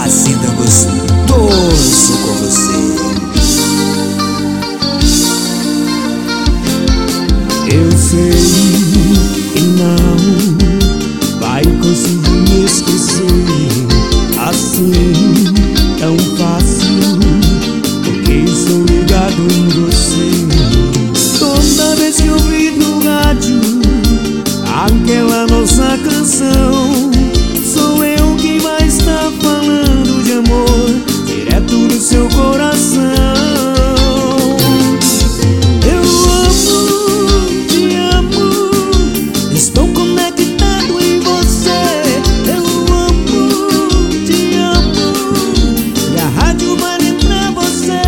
assim tão gostoso com você. Eu sei que não vai conseguir me esquecer assim tão fácil, porque sou ligado em você. Toda vez que eu ouvir no rádio aquela nossa canção, sou eu quem vai estar falando de amor direto no seu coração. Estou conectado em você. Eu amo, te amo, e a rádio vai lembrar você.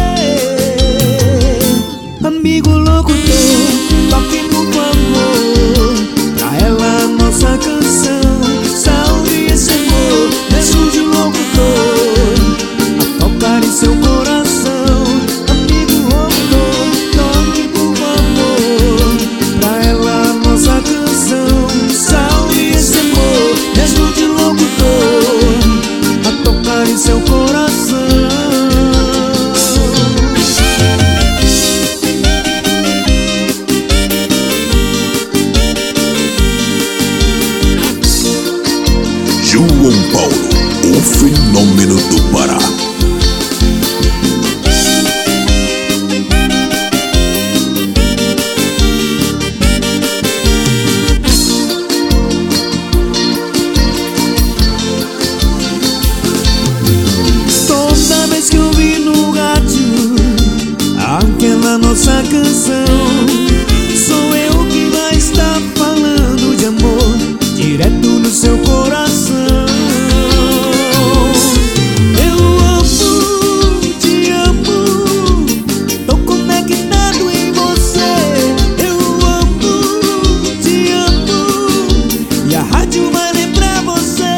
Amigo locutor, toque por favor pra ela a nossa canção. Salve esse amor, beijo de locutor a tocar em seu coração. Amigo locutor, toque por favor pra ela a nossa canção. Salve esse amor, beijo de locutor a tocar em seu coração. João Paulo, o fenômeno do Pará. Toda vez que eu ouvir no rádio aquela nossa canção, sou eu que vai estar falando de amor direto no seu coração. Eu amo, te amo, tô conectado em você. Eu amo, te amo, e a rádio vai lembrar você.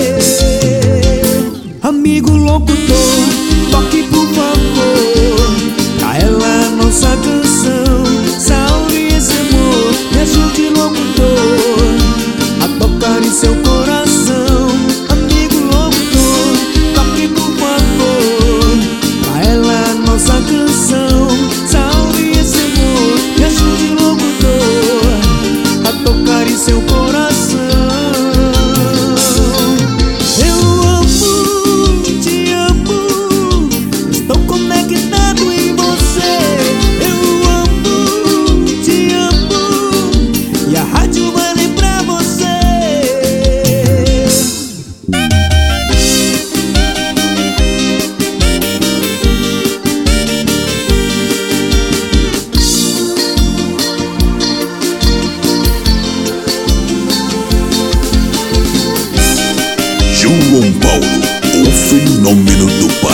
Amigo locutor, toque por favor pra ela a nossa canção. Salve esse amor, beijo de locutor a tocar em seu coração. Amigo locutor, toque por favor pra ela a nossa canção. Salve esse amor, beijo de locutor a tocar em seu coração. Eu amo, te amo, estou conectado em você. Eu amo, te amo, e a rádio vai lembrar você. João Paulo, o fenômeno do Pará.